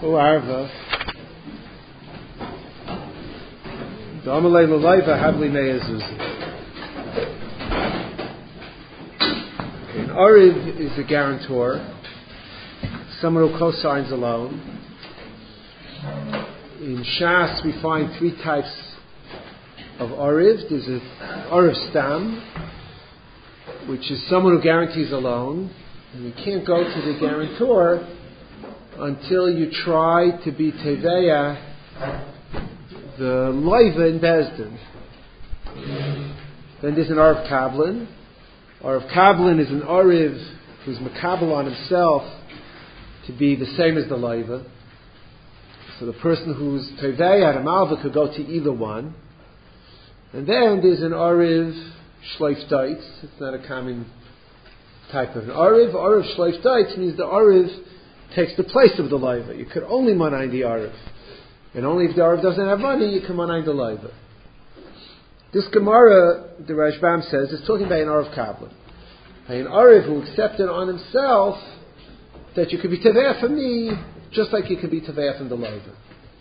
Arva. The Amalei L'Laiva Havli Me'ezuz. An Ariv is a guarantor, someone who co-signs a loan. In Shas we find three types of Ariv. There's an Ariv Stam, which is someone who guarantees a loan, and you can't go to the guarantor until you try to be Teveya the Loiva in Bezdin. Then there's an Ariv Kablin. Ariv Kablin is an Ariv who's Makabel on himself to be the same as the Loiva. So the person who's Teveya at Malva could go to either one. And then there's an Ariv Shleif Daitz. It's not a common type of an Ariv. Ariv Shleif Daitz means the Ariv takes the place of the Loiva. You could only manayin the Ariv. And only if the Ariv doesn't have money, you can manayin the Loiva. This Gemara, the Rashbam says, is talking about an Ariv Kablin. An Ariv who accepted on himself that you could be Teveya from me, just like you can be Teveya from the Loiva.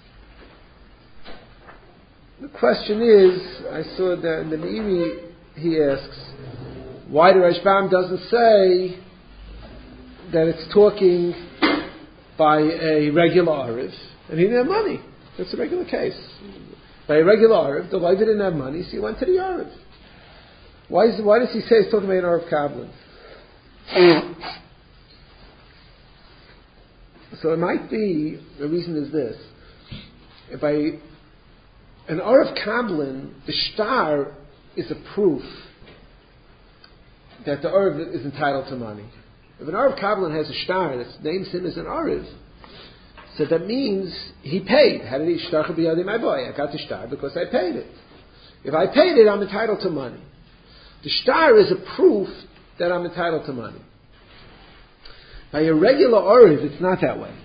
The question is, I saw that in the Meiri, he asks, why the Rashbam doesn't say that it's talking by a regular Ariv, and he didn't have money. That's a regular case. By a regular Ariv, the Loiva didn't have money, so he went to the Ariv. Why does he say he's talking about an Ariv Kablin? So it might be, the reason is this. By an Ariv Kablin, the shtar is a proof that the Ariv is entitled to money. If an Ariv Kablin has a shtar that names him as an Ariv, so that means he paid. How did he shtar b'yadi my boy? I got the shtar because I paid it. If I paid it, I'm entitled to money. The shtar is a proof that I'm entitled to money. By a regular Ariv, it's not that way.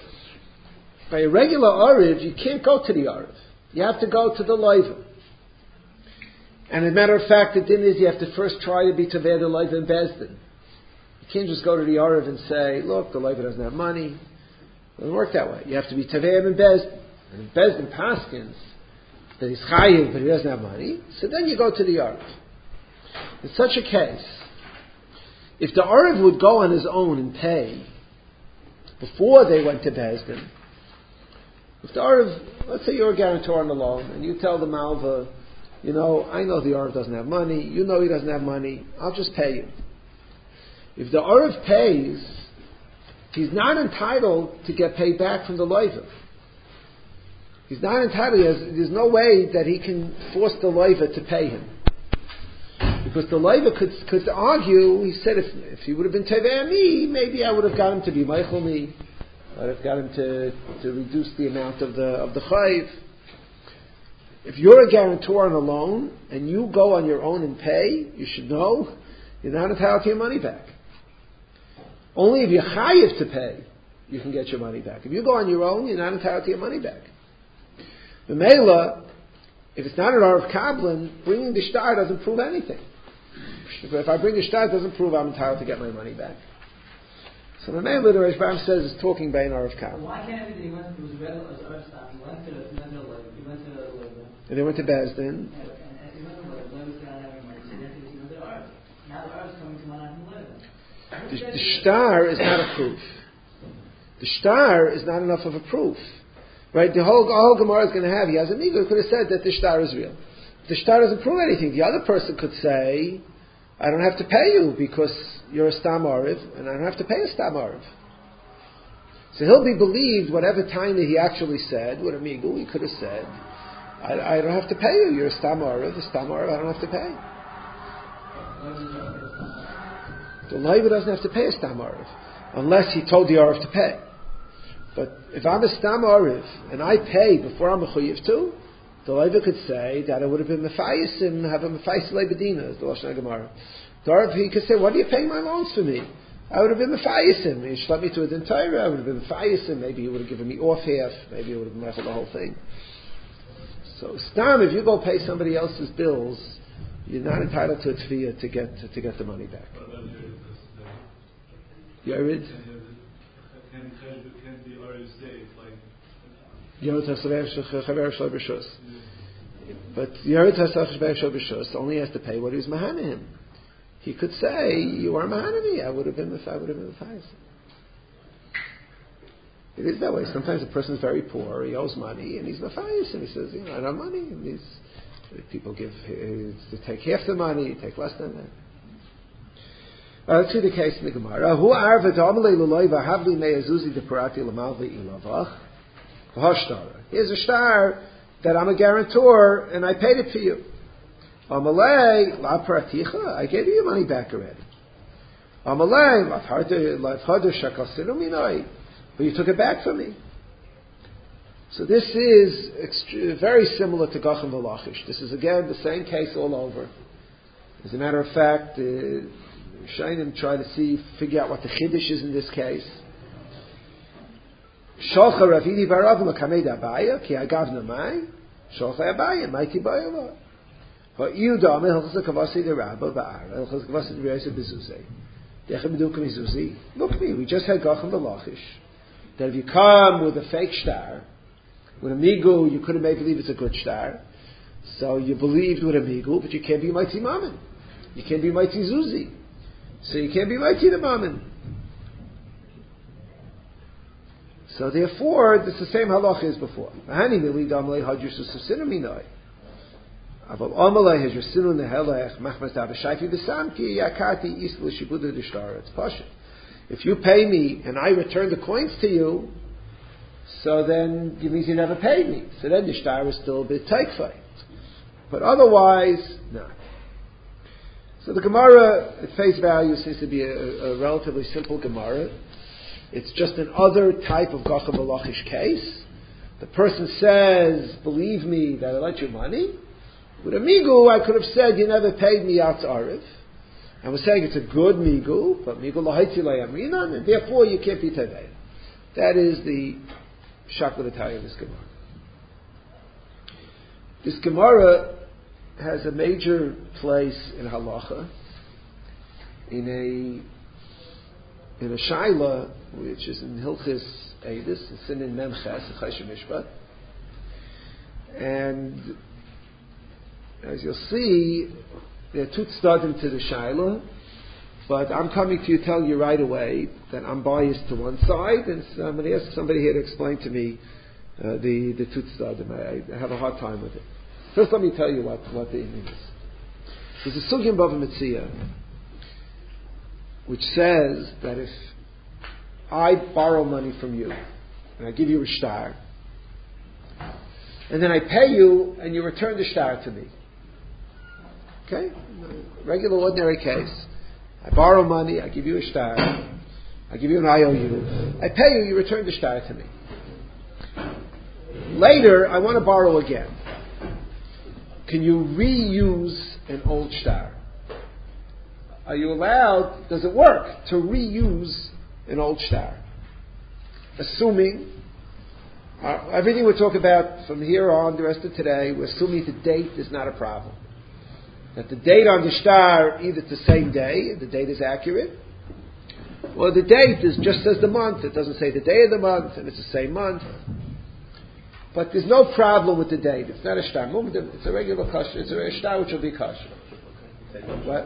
By a regular Ariv, you can't go to the Ariv. You have to go to the Loiva. And as a matter of fact, the din is you have to first try to be Teveya the Loiva in Bezdin. You can't just go to the Ariv and say, look, the Loiva doesn't have money. It doesn't work that way. You have to be Teveya in Bezdin. And if Bezdin paskins that he's chayiv but he doesn't have money, so then you go to the Ariv. In such a case, if the Ariv would go on his own and pay before they went to Bezdin, if the Ariv, let's say you're a guarantor on the loan, and you tell the Malva, I know the Ariv doesn't have money, you know he doesn't have money, I'll just pay you. If the Ariv pays, he's not entitled to get paid back from the Loiva. He's not entitled, there's no way that he can force the Loiva to pay him. Because the Loiva could argue, he said, if he would have been Teveya me, maybe I would have got him to be Meichel me. I'd have got him to reduce the amount of the chayiv. If you're a guarantor on a loan, and you go on your own and pay, you should know you're not entitled to your money back. Only if you're chayiv to pay, you can get your money back. If you go on your own, you're not entitled to your money back. The Mela, if it's not an Ariv Kablin, bringing the shtar doesn't prove anything. If I bring the shtar, it doesn't prove I'm entitled to get my money back. So the Mela, the Rashbam says, is talking by an Ariv Kablin. Why can't it be that he went to the Ariv Stam, he went to the Loiva, and they went to Bezdin. And he went to the Loiva, still not having money, so he went to the Ariv. Now the Ariv's coming to Manan from Loiva. The shtar is not a proof. The shtar is not enough of a proof. Right? The whole Gemara is going to have, he has a nigga who could have said that the shtar is real. The shtar doesn't prove anything. The other person could say, I don't have to pay you because you're a Stam Ariv, and I don't have to pay a Stam Ariv. So he'll be believed whatever time that he actually said, with a migu, he could have said, I don't have to pay you, you're a Stam Ariv, I don't have to pay. The Loiva doesn't have to pay a Stam Ariv, unless he told the Ariv to pay. But if I'm a Stam Ariv, and I pay before I'm a Chuyiv too, the Loiva could say that I would have been Mephayisim, have a Mephayis Leibedina, as the Lashon Gemara. The Ariv, he could say, what are you paying my loans for me? I would have been Mephayisim. He shot me to a din Torah, I would have been Mephayisim. Maybe he would have given me off half. Maybe he would have messed the whole thing. So, Stam, if you go pay somebody else's bills, you're not entitled to a tefiyah to get the money back. Yared? can the Arif say like? But Yerit HaSach only has to pay what he's mahana him. He could say, "You are mahana me. I would have been mefayis." It is that way. Sometimes a person is very poor. He owes money, and he's mefayis, and he says, "I don't have money." And people give to take half the money, take less than that. Let's see the case in the Gemara. Hu arva d'amalei l'loi v'havli me'azuzi de'parati l'malvi ilavach v'hashtara. Here's a star that I'm a guarantor, and I paid it to you. Amalei la'paraticha. I gave you your money back already. Amalei la'fharder shakasinu minoi. But you took it back from me. So this is very similar to Gachem V'Lachish. This is again the same case all over. As a matter of fact, Shainim try to figure out what the Chiddush is in this case. Sholcha Ravidi Barav L'Kamed Abaya Ki Agavna Mai Sholcha Abaya Mai Ki Bayava Ha'yu Dame Hilchas Kavasi De Rabba Ba'ara Hilchas Kavasi De Reisa Bezuzei Dechem Meduka Mizuzi. Look at me, we just had Gachem V'Lachish. That if you come with a fake star, with a migu, you couldn't make believe it's a good star. So you believed with a migu, but you can't be mighty mammon. You can't be mighty zuzi. So you can't be mighty the mammon. So therefore, it's the same halacha as before. Mahani mili damalei hadjusu susinu minoi. Aval amalei hadjusinu nehelech machmas dabashayfi besamki yakati isla shibuda dishtar. It's pasha. If you pay me and I return the coins to you, so then it means you never paid me. So then the shtar is still a bit taikfai. But otherwise, no. So the Gemara, at face value, seems to be a relatively simple Gemara. It's just another type of Gachem V'Lachish case. The person says, believe me that I lent you money. With a migu, I could have said, you never paid me out to Arif. I was saying it's a good migu, but migu lahaiti layamrinan, and therefore you can't be tevei. That is the shakla d'taya of this Gemara. This Gemara has a major place in halacha, in a shaila, which is in Hilchis Eidus, it's in Memches, Chayshim Mishpat, and as you'll see, there are two tzadim to the shaila, but I'm coming to you, telling you right away that I'm biased to one side, and somebody here to explain to me the two tzadim. I have a hard time with it. First, let me tell you what the meaning is. There's a sugya in Bava Metzia which says that if I borrow money from you and I give you a shtar, and then I pay you and you return the shtar to me. Okay? Regular, ordinary case. I borrow money, I give you a shtar, I give you an IOU, I pay you, you return the shtar to me. Later, I want to borrow again. Can you reuse an old shtar? Are you allowed, does it work to reuse an old shtar? Assuming, everything we'll talk about from here on, the rest of today, we're assuming the date is not a problem. That the date on the shtar, either it's the same day, the date is accurate, or the date is just as the month, it doesn't say the day of the month, and it's the same month. But there's no problem with the date. It's not a shtar. It's a regular kosher. It's a shtar which will be kosher. What?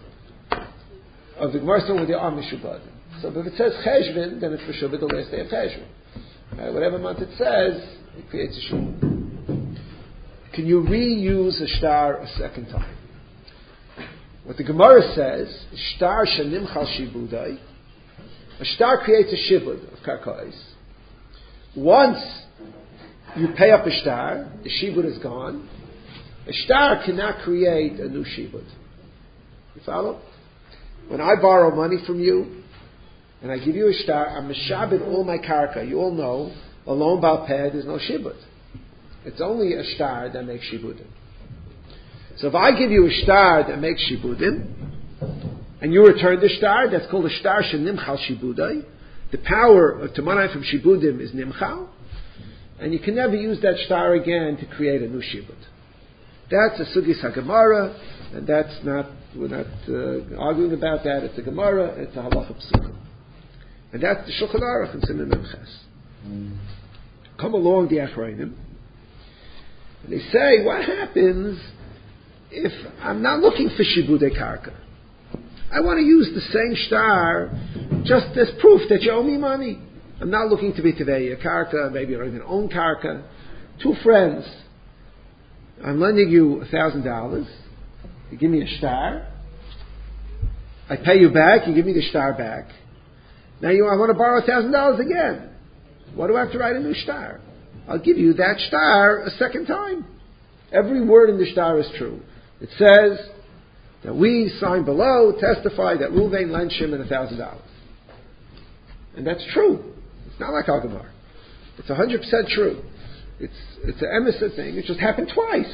Of the Gemara with the Amishubad. So if it says Cheshvan, then it's for sure the last day of Cheshvan. Whatever month it says, it creates a shul. Can you reuse a shtar a second time? What the Gemara says, shtar shenimchal shibudai. A shtar creates a shibud of karkais. Once you pay up a shtar, the shibud is gone. A shtar cannot create a new shibud. You follow? When I borrow money from you, and I give you a shtar, I'm meshabed all my karka. You all know, a loan bal peh, there's no shibud. It's only a shtar that makes shibudim. So if I give you a shtar that makes shibudim, and you return the shtar, that's called a shtar shenimchal shibudai. The power of Tamanai from shibudim is nimchal, and you can never use that shtar again to create a new shibud. That's a sugis haGemara, and we're not arguing about that. It's a Gemara, it's a halacha psuka. And that's the Shulchan Aruch in Siman Memches. Come along the Achronim, and they say, what happens if I'm not looking for Shibudei Karka? I want to use the same star just as proof that you owe me money. I'm not looking to be Tevei Karka, maybe I don't even own Karka. Two friends. I'm lending you $1,000. You give me a star. I pay you back. You give me the star back. Now I want to borrow $1,000 again. Why do I have to write a new star? I'll give you that star a second time. Every word in the star is true. It says that we sign below, testify that Reuven lent Shimon $1,000. And that's true. It's not like Al-Gamar. It's 100% true. It's an emissary thing. It just happened twice.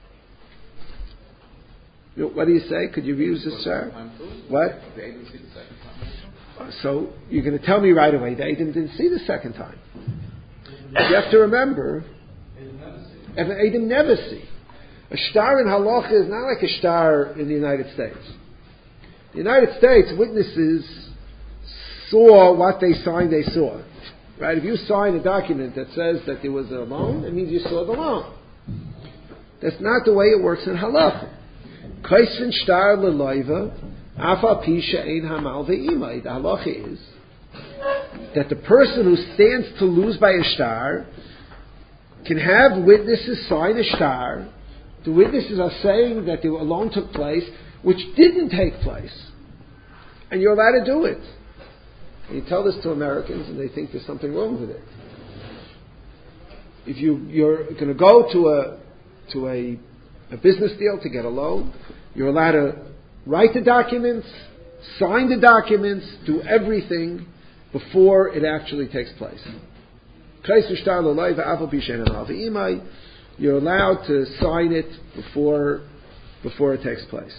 You know, what do you say? Could you use this, sir? What? So you're going to tell me right away they didn't see the second time. You have to remember, Adam never see. A star in halacha is not like a star in the United States. The United States, witnesses saw what they signed, they saw. Right? If you sign a document that says that there was a loan, it means you saw the loan. That's not the way it works in halacha. Kaisvin star leloiva, afa pisha ein hamal ve'imai. The halacha is that the person who stands to lose by a star can have witnesses sign a star. The witnesses are saying that a loan took place, which didn't take place. And you're allowed to do it. And you tell this to Americans and they think there's something wrong with it. If you're going to go to a business deal to get a loan, you're allowed to write the documents, sign the documents, do everything before it actually takes place. You're allowed to sign it before it takes place.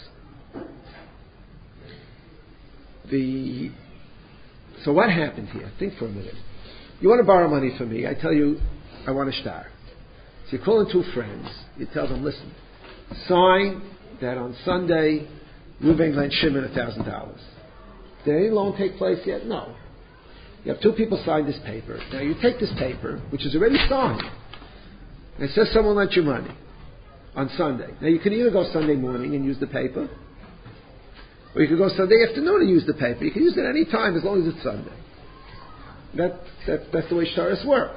So what happened here? Think for a minute. You want to borrow money from me. I tell you, I want a star. So you call in two friends. You tell them, listen, sign that on Sunday, Reuven lent Shimon $1,000. Did any loan take place yet? No. You have two people sign this paper. Now you take this paper, which is already signed, and it says someone lent you money on Sunday. Now you can either go Sunday morning and use the paper, or you can go Sunday afternoon and use the paper. You can use it any time as long as it's Sunday. That's the way shtaris work.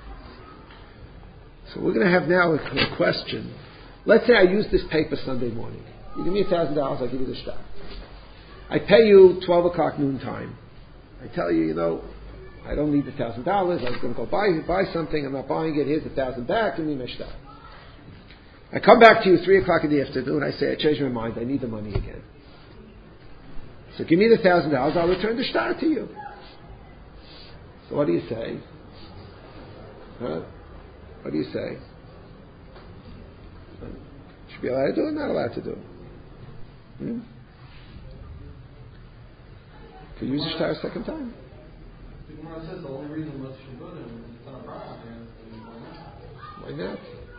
So we're going to have now a question. Let's say I use this paper Sunday morning. You give me $1,000, I'll give you the shtar. I pay you 12 o'clock noon time. I tell you, I don't need the $1,000. I was going to go buy something. I'm not buying it. Here's $1,000 back. Give me my shtar. I come back to you 3 o'clock in the afternoon. I say, I changed my mind. I need the money again. So give me the $1,000. I'll return the shtar to you. So what do you say? What do you say? Should be allowed to do it? Not allowed to do it? Could you use the shtar a second time? The Gemara says the only reason was Shabbat it's on a Bracha. Why not?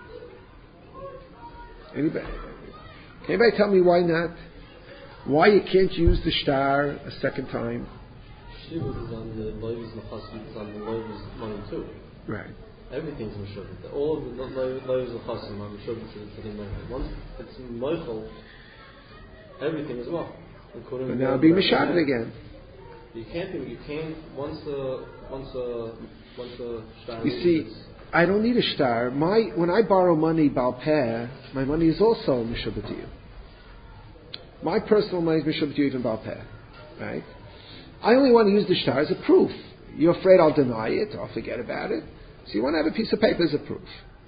Can anybody tell me why not? Why you can't use the shtar a second time? Shibud is on the Loivis Machasim, it's on the Loivis money too. Right. Everything's Meshuvah. All of the Loivis Machasim are Meshuvah to the Mochel. Once it's Mochel, everything as well. But now it'll be Meshavet again. You can't once a shtar. You see, I don't need a shtar. When I borrow money, Baal Peh, my money is also Meshuvah to you. My personal money is Meshuvah to you, even Baal Peh. Right? I only want to use the shtar as a proof. You're afraid I'll deny it, I'll forget about it. So you want to have a piece of paper as a proof.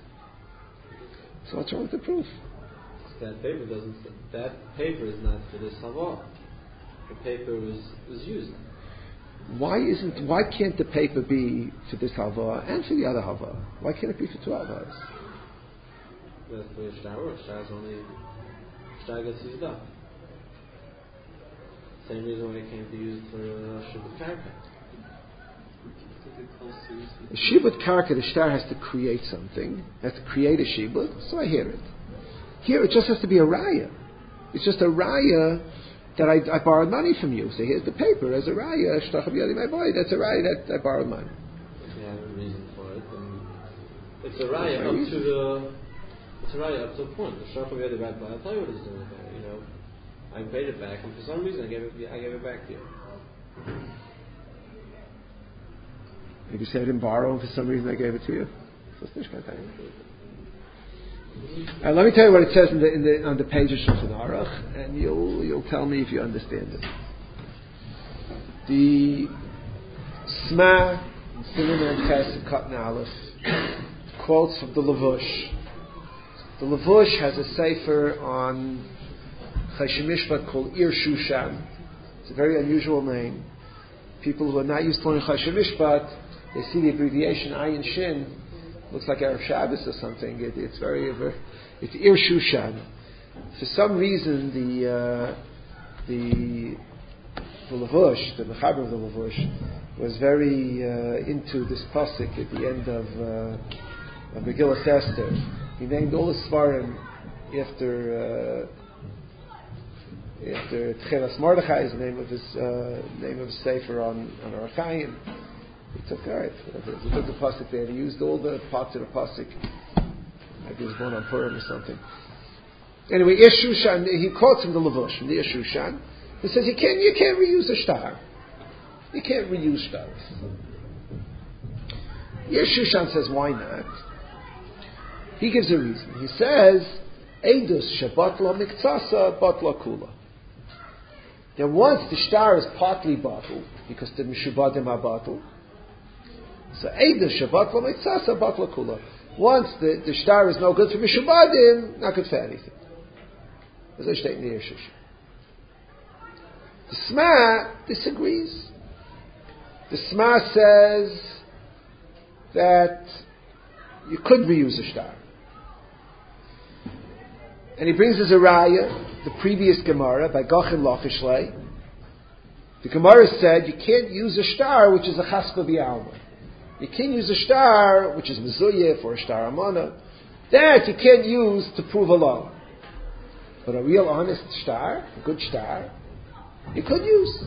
So what's wrong with the proof? That paper is not for this Havah. The paper was used. Why can't the paper be for this Havah and for the other Havah? Why can't it be for two Havahs? That's the way shtar works. Shtar gets used up. Same reason why it can't be used for Shibud Karka. A Shibud Karka, the shtar has to create something, has to create a Shibud, so I hear it. Here it just has to be a Raya. It's just a Raya that I borrowed money from you. So here's the paper as a raya. Shtachah b'yadi my boy. That's a raya that I borrowed money. If you have a reason for it, then it's a raya up to the. It's a raya up to a point. The Shtachah b'yadi my boy. I'll tell you what it's doing with it. I paid it back, and for some reason I gave it back to you. Maybe you say I didn't borrow, and for some reason I gave it to you. Let me tell you what it says on the page of Shulchan Aruch, and you'll tell me if you understand it. The Sma, Siman and Ches, Katan Aleph, quotes from the Levush. The Levush has a sefer on Choshen Mishpat called Ir Shushan. It's a very unusual name. People who are not used to learning Choshen Mishpat, they see the abbreviation Ayin Shin, looks like Erev Shabbos or something. It's it's Ir Shushan. For some reason, the Levush, the Mechaber of the Levush, was very into this pasuk at the end of Megillas Esther. He named all the Svarim after Tchelas Mordechai is the name of his sefer on Orach Chaim. He took the pasuk there. He used all the parts of the pasuk. Maybe it was one on Purim or something. Anyway, Ir Shushan, he quotes from the Levush, from the Ir Shushan. He says you can't reuse a star. You can't reuse stars. Ir Shushan says why not? He gives a reason. He says Eidus shebatla miktsasa batla kula. Now once the star is partly bottled, because the mishubadim are bottled, so Eidus shebatla miktsasa batla kula. Once the star is no good for mishubadim, not good for anything. As I state in the Ir Shushan. The Sma disagrees. The Sma says that you could reuse a star. And he brings as a raya the previous Gemara by Gachin Lachishlei. The Gemara said you can't use a star which is a chaspa b'alma. You can't use a star which is mezuyef or a star amana. That you can't use to prove a law. But a real honest star, a good star, you could use.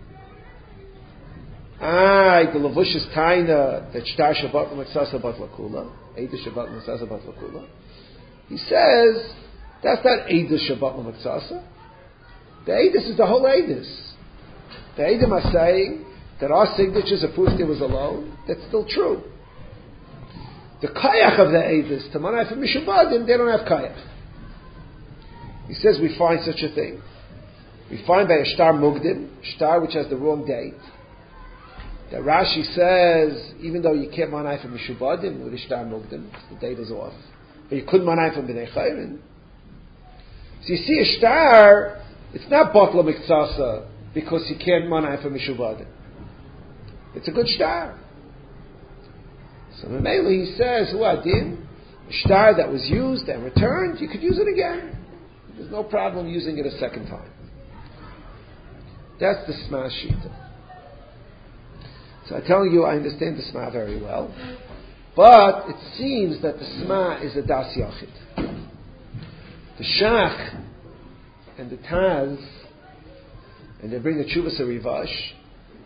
The Levush is taina that star shabbat l'mitzasa bat lakula, Eidus shabbat l'mitzasa bat lakula. He says that's not Eidus shabbat l'mitzasa. The Eidus is the whole Eidus. The Eidim are saying that our signatures are proof there was a loan. That's still true. The kayach of the Eidus, to manai for mishubadim, they don't have kayach. He says we find such a thing. We find by a star mugdim, star which has the wrong date. That Rashi says, even though you can't manai from mishubadim with a star mugdim, the date is off. But you could manai from b'nei chayrin. So you see a star, it's not batla miktsasa because you can't manai from mishubadim. It's a good star. So Mamela he says, Huadin, a star that was used and returned, you could use it again. There's no problem using it a second time. That's the Sma Shita. So I'm telling you, I understand the Sma very well. But it seems that the Sma is a Das Yachid. The Shach and the Taz, and they bring the Chuvas Rivash,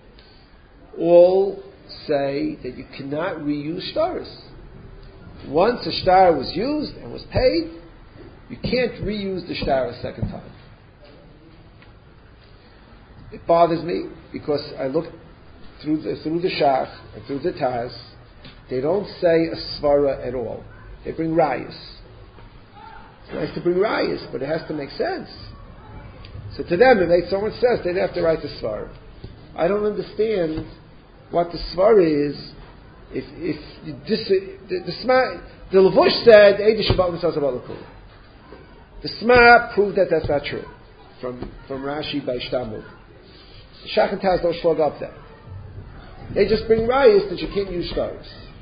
all say that you cannot reuse stars. Once a star was used and was paid, you can't reuse the star a second time. It bothers me because I look through the Shach and through the Taz. They don't say a svara at all. They bring rayas. It's nice to bring rayas, but it has to make sense. So to them, if someone says they'd have to write the svara. I don't understand what the svara is. The Levush said Eidus shabbat l'mitzasa bat l'kula. The Sma proved that that's not true from Rashi by Shtamud. The Shach and Taz don't slug up that. They just bring rayas that you can't use stars.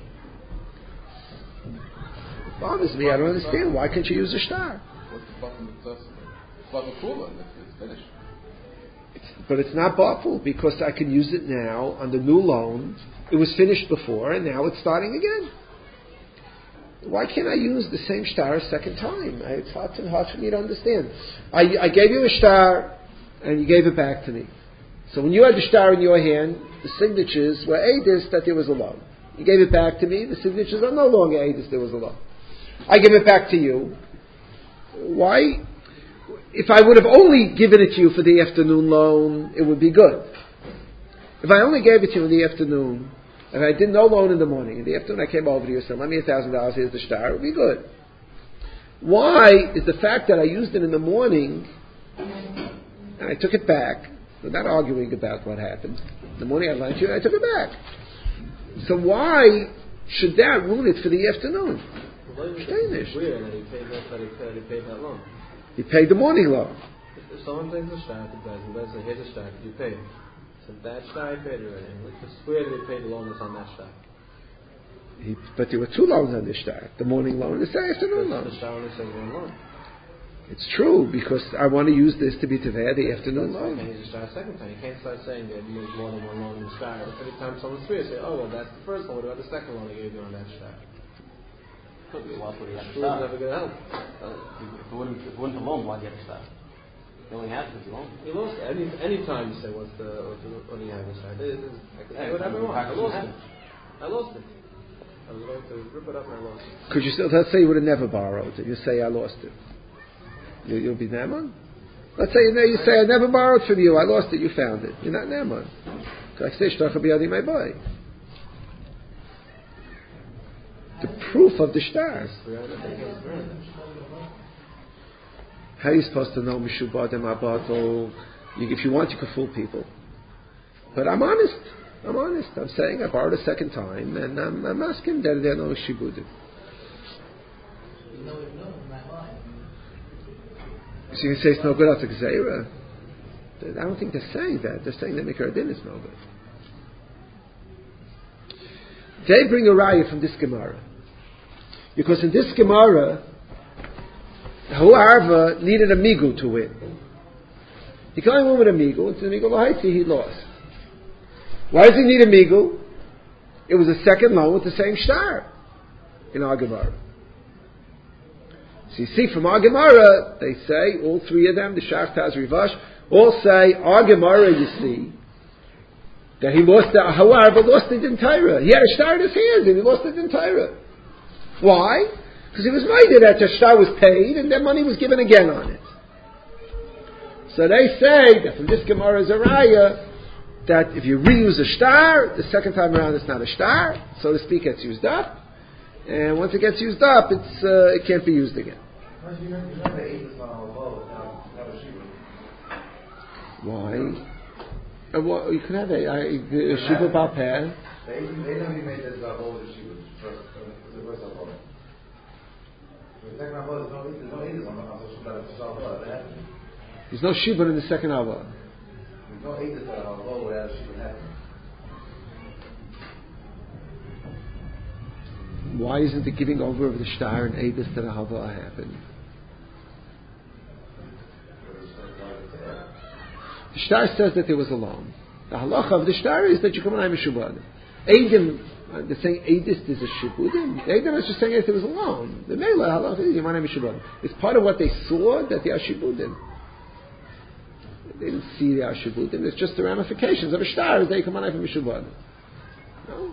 It bothers me. I don't understand. Why can't you use a star? What's the bottom of the it's finished. But it's not bottle because I can use it now on the new loan. It was finished before and now it's starting again. Why can't I use the same star a second time? It's hard for me to understand. I gave you a star, and you gave it back to me. So when you had the star in your hand, the signatures were Eidus that there was a loan. You gave it back to me, the signatures are no longer Eidus there was a loan. I give it back to you. Why? If I would have only given it to you for the afternoon loan, it would be good. If I only gave it to you in the afternoon, if I did no loan in the morning, in the afternoon I came over to you and said, lend me $1,000, here's the star, it would be good. Why is the fact that I used it in the morning, and I took it back, we're not arguing about what happened. In the morning I lent you and I took it back. So why should that ruin it for the afternoon? It's weird that he paid that loan. He paid the morning loan. If someone brings a shtar to Bez, and Bez says, here's a shtar, you paid. So that shtar I paid already. It's weird that he paid the loan that's on that shtar. But there were two loans on this shtar. The morning loan and the afternoon loan. The shtar only says one loan. It's true, because I want to use this to be Teveh, the afternoon loan. You can't use the shtar a second time. You can't start saying that you use more than one loan in the shtar. Every time someone's free, you say, oh, well, that's the first one. What about the second loan I gave you on that shtar? Could be lost with the It's never going to help. If it wouldn't have loaned, why'd you have to stop? You only have to if you loaned. You lost it. Any time you say, what do you have inside? I can say whatever I want. I lost it. I was going to rip it up and I lost it. Could you still, let's say you would have never borrowed it. You say, I lost it. You'll be Naaman? Let's say you say, I never borrowed from you. I lost it. You found it. You're not Naaman. The proof of the stars. How are you supposed to know Mishubadim Abato? If you want, you can fool people. But I'm honest. I'm saying I borrowed a second time, and I'm asking that there are no Shibudim. So you can say it's no good after Gzeira. I don't think they're saying that. They're saying that Mikra Din is no good. They bring a raya from this Gemara. Because in this Gemara, Huarva needed a migu to win. He can't win with a migu. It's a migu lahaiti, he lost. Why does he need a migu? It was a second loan with the same shtar in our Gemara. So you see from our Gemara, they say, all three of them, the Shach, Taz, Rivash, all say, our Gemara, you see, that he lost the Hawarva, lost the Dintira. He had a shtar in his hand and he lost the Dintira. Why? Because he was minded that the shtar was paid and then money was given again on it. So they say that from this Gemara is a raya that if you reuse a shtar, the second time around it's not a shtar, so to speak, it's used up. And once it gets used up, it can't be used again. Why? Well, you can have a Shiva Bal Peh. They never made this over the Shiva first. The first of all. The second of all, there's no Edis on There's no Shiva in the second Hava. There's no Edis on Hava without Shiva happening. Why isn't the giving over of the shtar and Edis to the Hava happen? The shtar says that there was a loan. The halacha of the shtar is that you come on Mishubad. Eidim, they're saying Edis is a shibudim. Eidim is just saying that there was a loan. The Mela halacha is Yamana Mishubad. It's part of what they saw that they are shibudim. They didn't see they are shibudim. It's just the ramifications of a shtar as they come on Mishubad. No?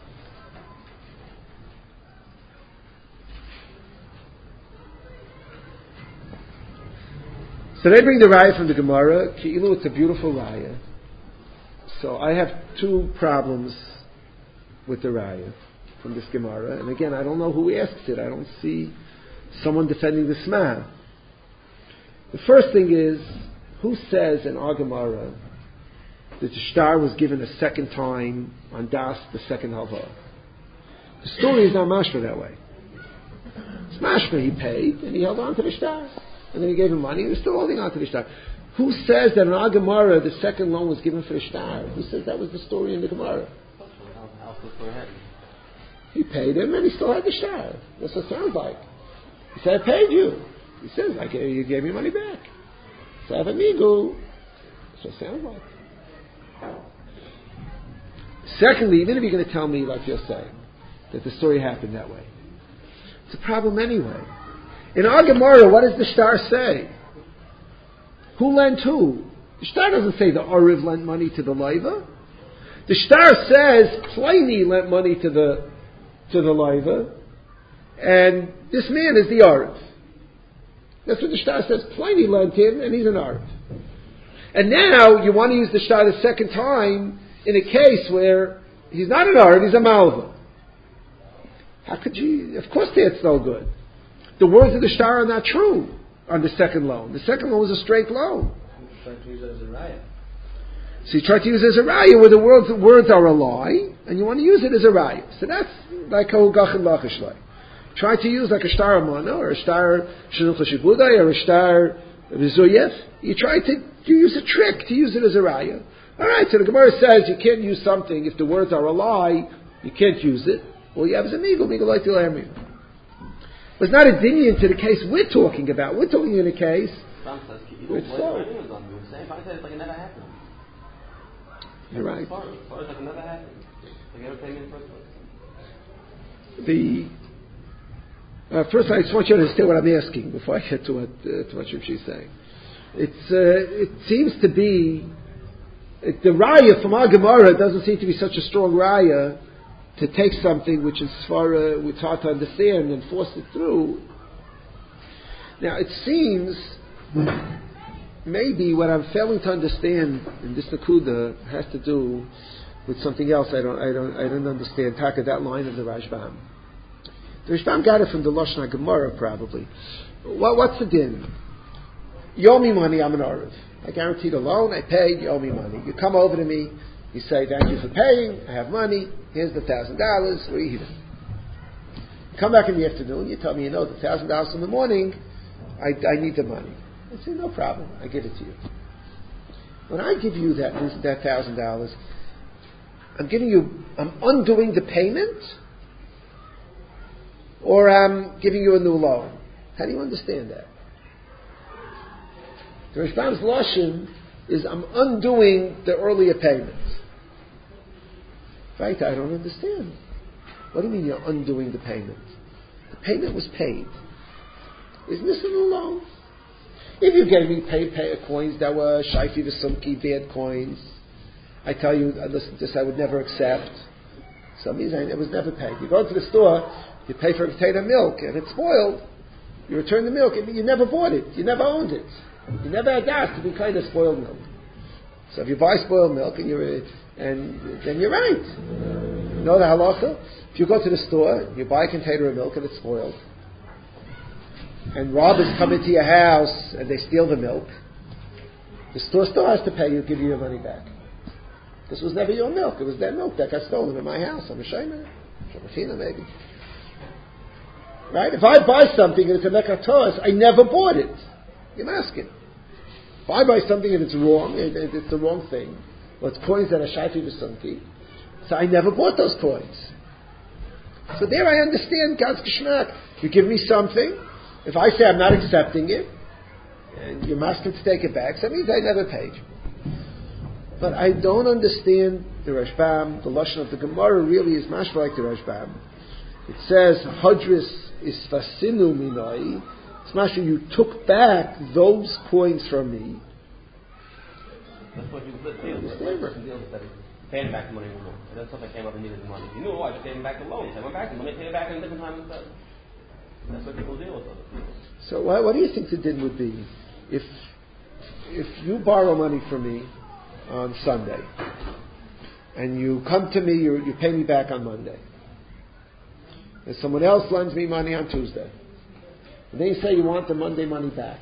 So they bring the raya from the Gemara. Ki'ilu, it's a beautiful raya. So I have two problems with the raya from this Gemara. And again, I don't know who asks it. I don't see someone defending the Sma. The first thing is, who says in our Gemara that the shtar was given a second time on Das, the second Hava? The story is not mashma that way. It's mashma, he paid and he held on to the shtar. And then he gave him money, he was still holding on to the shtar. Who says that in our Gemara the second loan was given for the shtar? Who says that was the story in the Gemara? He paid him and he still had the shtar. That's what it sounds like. He said, I paid you. He says, you gave me money back. So I have a migu. That's what it sounds like. Secondly, even if you're going to tell me, like you're saying, that the story happened that way, it's a problem anyway. In our Gemara, what does the shtar say? Who lent who? The shtar doesn't say the Ariv lent money to the Leiva. The shtar says Pliny lent money to the Leiva, and this man is the Ariv. That's what the shtar says. Pliny lent him, and he's an Ariv. And now you want to use the shtar the second time in a case where he's not an Ariv, he's a Malva. How could you? Of course that's no good. The words of the shtar are not true on the second loan. The second loan was a straight loan. Trying to use it as a raya. So you try to use it as a raya where the words are a lie, and you want to use it as a raya. So that's like how Gachin Lachishlai. Try to use like a shtar Amana, or a shtar Shilcha Shibudai, or a shtar Rizuyev. You use a trick to use it as a raya. Alright, so the Gemara says you can't use something if the words are a lie, you can't use it. All you have is a migul like the lamb. It's not a dinyan to the case we're talking about. We're talking in a case where it's so. Like it never happened. You're right. As far as like it never happened. Like never came in the first place. First, I just want you to understand what I'm asking before I get to what she's saying. It seems to be the raya from our Gemara doesn't seem to be such a strong raya to take something which is it's hard to understand and force it through. Now it seems maybe what I'm failing to understand in this Nakuda has to do with something else. I don't understand. Taka, that line of the Rashbam. The Rashbam got it from the Lashon Gemara probably. What's the din? You owe me money, I'm an Ariv. I guaranteed a loan, I paid, you owe me money. You come over to me, you say, thank you for paying, I have money, here's the $1,000, we're even. You come back in the afternoon, you tell me, the $1,000 in the morning, I need the money. I say, no problem, I give it to you. When I give you that $1,000, I'm undoing the payment, or I'm giving you a new loan. How do you understand that? The Rashbam's Lashon is I'm undoing the earlier payment. Right? I don't understand. What do you mean you're undoing the payment? The payment was paid. Isn't this a new loan? If you gave me pay coins that were shayfi v'sumki, bad coins, I tell you, listen, this I would never accept. So it means it was never paid. You go to the store, you pay for a container of milk, and it's spoiled. You return the milk, you never bought it. You never owned it. You never had gas to be kind of spoiled milk. So if you buy spoiled milk then you're right. You know the halacha? If you go to the store, you buy a container of milk and it's spoiled, and robbers come into your house and they steal the milk, the store still has to pay you, give you your money back. This was never your milk. It was their milk that got stolen in my house. I'm a shamer. Shamafina maybe. Right? If I buy something and it's a mekatos, I never bought it. You're asking. If I buy something and it's wrong, it's the wrong thing, well, it's coins that are shayfi v'sumki, so I never bought those coins. So there I understand God's geschmack. You give me something, if I say I'm not accepting it, and you're asking to take it back, so that means I never paid you. But I don't understand the Rashbam. The Lashon of the Gemara really is mashma like the Rashbam. It says, Hadris is fasinu minai. It's mashma, you took back those coins from me. That's what you deal with. The person deals with that is paying back the money in the loan. That's something came up and needed the money. You knew, I just paid him back the loan. So I went back the money, paid it back in a different time instead. That's what people deal with. So what do you think the din would be if you borrow money from me on Sunday and you come to me, you pay me back on Monday, and someone else lends me money on Tuesday, and they say you want the Monday money back?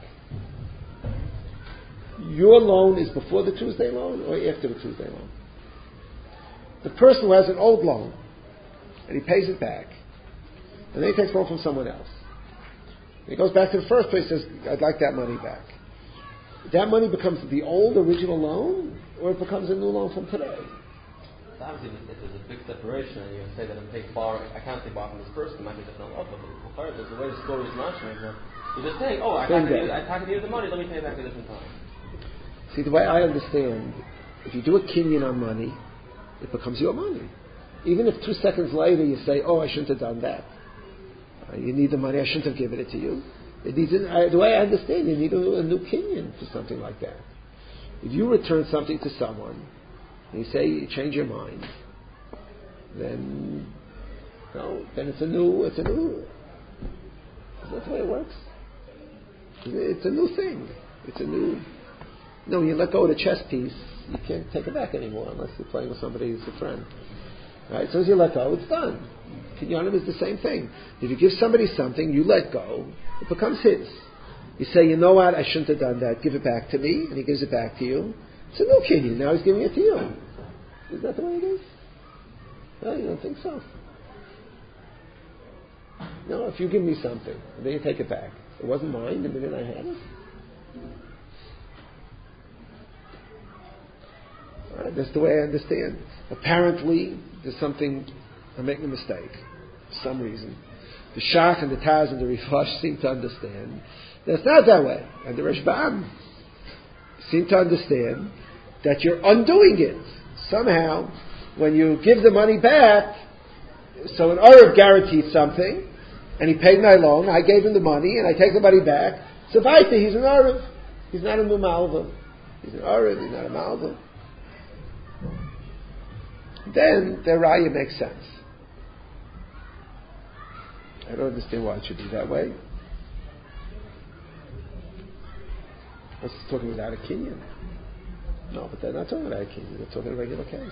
Your loan is before the Tuesday loan or after the Tuesday loan? The person who has an old loan and he pays it back, and then he takes loan from someone else, and he goes back to the first place and says, I'd like that money back. That money becomes the old original loan, or it becomes a new loan from today? Obviously, if there's a big separation, and you say that I can't take bar from this person, it might be different love, but the way the story is mentioned is that you're just saying, I can't give the money, let me pay back at a different time. See, the way I understand, if you do a kinyan on money, it becomes your money. Even if 2 seconds later you say, I shouldn't have done that. You need the money, I shouldn't have given it to you. It needs the way I understand, you need a new kinyan for something like that. If you return something to someone, and you say you change your mind, then it's a new. That's the way it works. It's a new thing. It's a new. No, when you let go of the chess piece, you can't take it back anymore unless you're playing with somebody who's a friend. Right? As soon as you let go, it's done. Kinyanim is the same thing. If you give somebody something, you let go, it becomes his. You say, you know what, I shouldn't have done that, give it back to me, and he gives it back to you. It's a new kinyan, now he's giving it to you. Is that the way it is? No, you don't think so. No, if you give me something, and then you take it back, it wasn't mine the minute I had it. Right, that's the way I understand. Apparently, there's something, I'm making a mistake, for some reason. The Shach and the Taz and the Rifash seem to understand that's not that way. And the Rashbam seem to understand that you're undoing it. Somehow, when you give the money back, so an Arab guaranteed something, and he paid my loan, I gave him the money, and I take the money back. So he's an Arab. He's not a Malva. He's an Arab, he's not a Malva. Then the Raya makes sense. I don't understand why it should be that way. That's talking without a kinyan. No, but they're not talking about a kinyan. They're talking a regular case.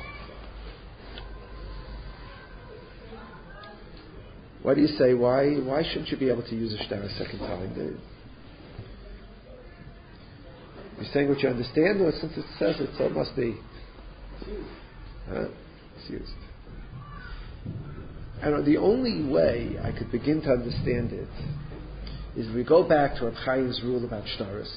Why do you say, why shouldn't you be able to use a shtar a second time? You're saying what you understand, or since it says it, so it must be. It's used. And the only way I could begin to understand it is we go back to Reb Chaim's rule about shtaris.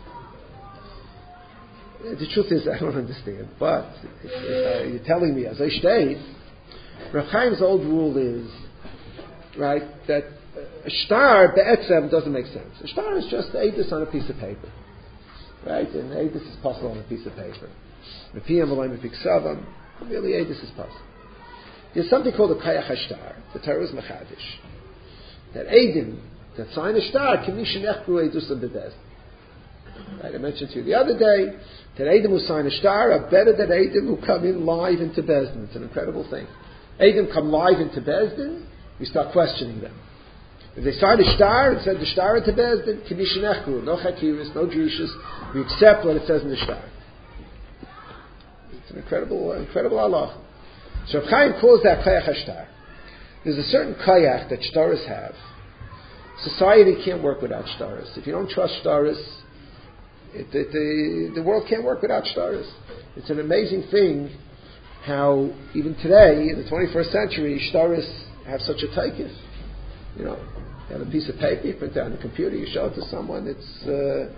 The truth is, I don't understand, but if you're telling me, as I state, Reb Chaim's old rule is, right, that a shtar be'etzem doesn't make sense. A shtar is just eidus on a piece of paper, right? And eidus is possible on a piece of paper. Mepiyam v'loy mepiksavam, really eidus is possible. There's something called a kayach hashtar. The Torah is mechadish. That eidim that sign a shtar can be shenechru eidusam bebezdin. Right, I mentioned to you the other day that eidim who sign a shtar are better than eidim who come in live into bezdin. It's an incredible thing. Eidim come live into bezdin, you start questioning them. If they sign a shtar and send the shtar into bezdin, can be shenechru, no chakiris, no drushas. We accept what it says in the shtar. It's an incredible Allah. So Reb Chaim calls that kayach hashtar. There's a certain kayach that shtaris have. Society can't work without shtaris. If you don't trust shtaris, the world can't work without shtaris. It's an amazing thing how even today, in the 21st century, shtaris have such a taikif. You know, you have a piece of paper, you print it on the computer, you show it to someone, it's,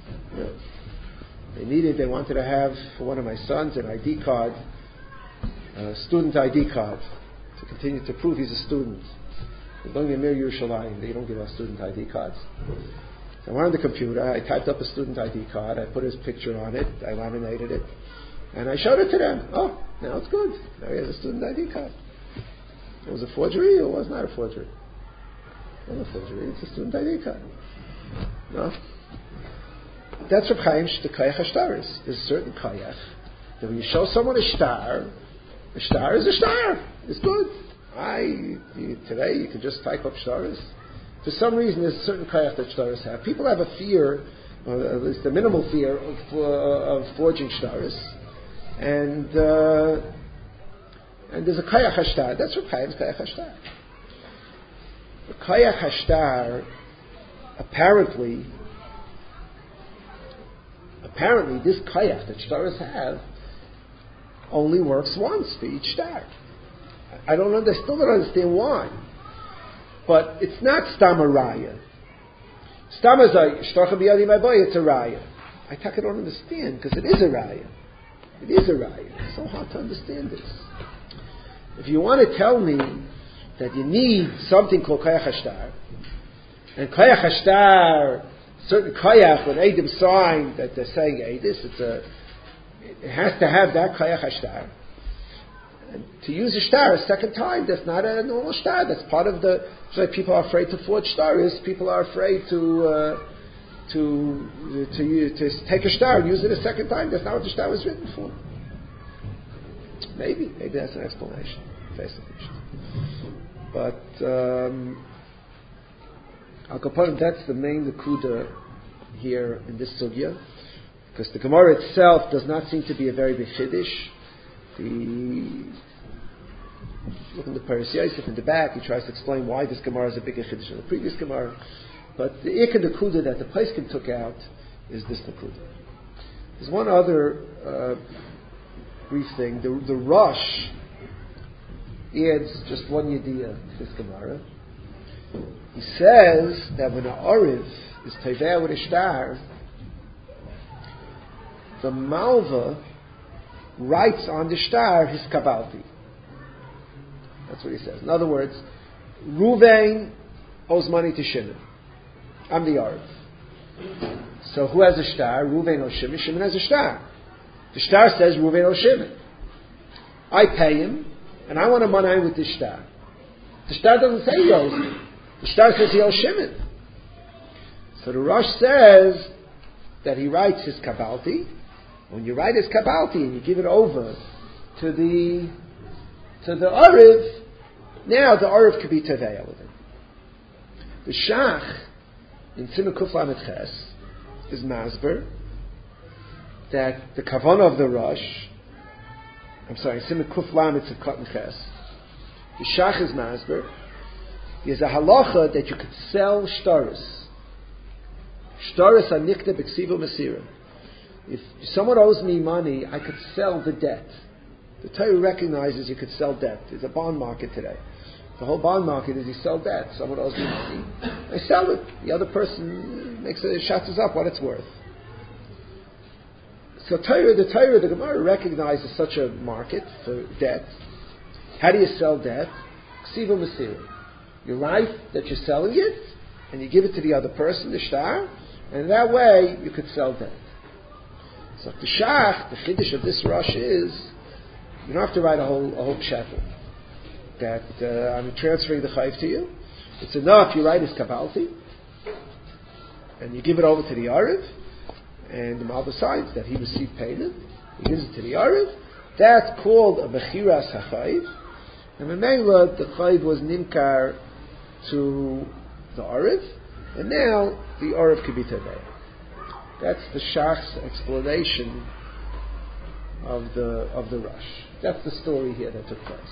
they wanted to have, for one of my sons, an ID card, a student ID card, to continue to prove he's a student. They don't give Yerushalayim, they don't give us student ID cards. So I went on the computer, I typed up a student ID card, I put his picture on it, I laminated it, and I showed it to them. Oh, now it's good. Now he has a student ID card. It was a forgery or it was not a forgery? It was a forgery, it's a student ID card. No? That's Reb Chaim's the kayach hashtaris. There's a certain kayach that when you show someone a shtar is a shtar. It's good. Today you can just type up shtaris. For some reason, there's a certain kayach that shtaris have. People have a fear, or at least a minimal fear, of forging shtaris, and there's a kayach hashtar. That's Reb Chaim's kayach hashtar. The kayach hashtar apparently this kayach that shtaris have only works once for each shtar. I still don't understand why. But it's not stam a raya. Stam is a shtarcha b'yadi my boy, it's a raya. I don't understand, because it is a raya. It is a raya. It's so hard to understand this. If you want to tell me that you need something called kayach hashtar, and kayach hashtar, certain kayach, when Eidim sign that they're saying Eidis, it has to have that kayach hashtar. And to use a shtar a second time, that's not a normal shtar. That's part of the. So people are afraid to forge shtaris. People are afraid to to take a star and use it a second time. That's not what the star was written for. Maybe that's an explanation. But Al Kaponim, that's the main Nakuda here in this sugya, because the Gemara itself does not seem to be a very big chiddush. Look in the Paris Yosef in the back, he tries to explain why this Gemara is a bigger chiddush than the previous Gemara. But the Ikka Nakuda that the Paiskin took out is this Nakuda. There's one other brief thing. The Rosh adds just one yediyah to this Gemara. He says that when an Oriv is Teveh with a star, the Malva writes on the star his Kabalti. That's what he says. In other words, Ruvain owes money to Shimon. I'm the Oriv. So who has a star? Ruvain or Shimon? Shimon has a star. The star says Ruvain or Shimon. I pay him, and I want a money with this star. The star doesn't say he owes me. The star says he owes Shimon. So the Rosh says that he writes his Kabalti. When you write his Kabalti and you give it over to the Oriv, now the Oriv could be Teveya with it. The Shach in Simon Kuf Lamed Ches is Masber that the Kavanah of the Rosh, Simon Kuf Lamed Tzivkot Ches, the Shach is Masber, is a halacha that you could sell shtaris. Shtaris anikta b'ksiva masira. If someone owes me money, I could sell the debt. The Torah recognizes you could sell debt. There's a bond market today. The whole bond market is you sell debt. Someone owes me money, I sell it. The other person shatters up what it's worth. So the Gemara recognizes such a market for debt. How do you sell debt? Ksiva masira. You write that you're selling it, and you give it to the other person, the shtar, and that way you could sell debt. So the Shach, the chiddush of this Rosh is, you don't have to write a whole shekel that I'm transferring the chayv to you. It's enough you write his Kabalti, and you give it over to the Ariv, and the Malva signs that he received payment. He gives it to the Ariv. That's called a Bechiras HaChayv. And Memela, the chayv was nimkar to the Ariv, and now the Ariv could be Tevei. That's the Shach's explanation of the Rosh. That's the story here that took place.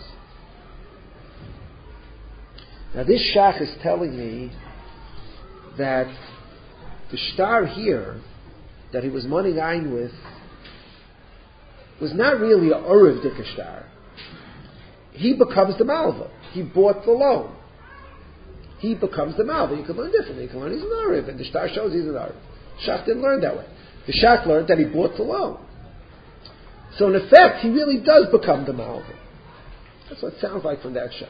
Now this Shach is telling me that the shtar here that he was money ein with was not really a Ariv Dika shtar. He becomes the Malva. He bought the loan. He becomes the Malva. You can learn differently. You can learn he's an Ariv, and the shtar shows he's an Ariv. Shach didn't learn that way. The Shach learned that he bought the loan. So in effect, he really does become the Malva. That's what it sounds like from that Shach.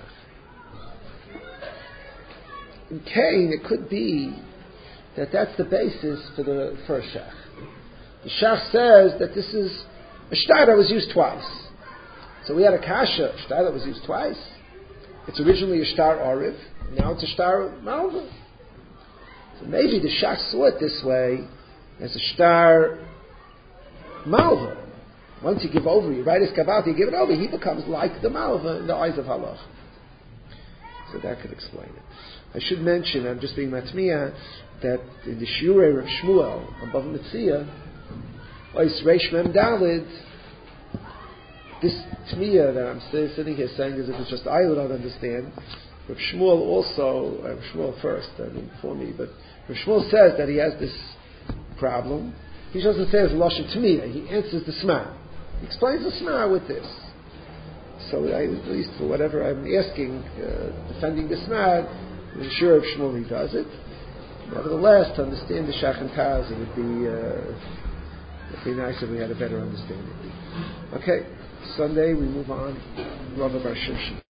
In Cain, it could be that that's the basis for the first Shach. The Shach says that this is a shtar that was used twice. So we had a kasha, a shtar that was used twice. It's originally a shtar Ariv, now it's a shtar Malva. So maybe the Shach saw it this way as a shtar Malva. Once you give over, you write his Kabalti, you give it over, he becomes like the Malva in the eyes of Halach. So that could explain it. I should mention, I'm just being matmiya, that in the Shiurei Rav Shmuel, above Mitzia, Ois Reish Mem Dalid, this tmiya that I'm sitting here saying as if it's just I don't understand, Rav Shmuel also, Rav Shmuel first, before me, but Rav Shmuel says that he has this problem. He doesn't say it's Lashon Tmiya, he answers the Sma. He explains the Sma with this. So at least for whatever I'm asking, defending the Sma, I'm sure Rav Shmuel he does it. Nevertheless, to understand the Shach and Taz, it would be nice if we had a better understanding. Okay, Sunday we move on. Rabbi Bar Shimshon.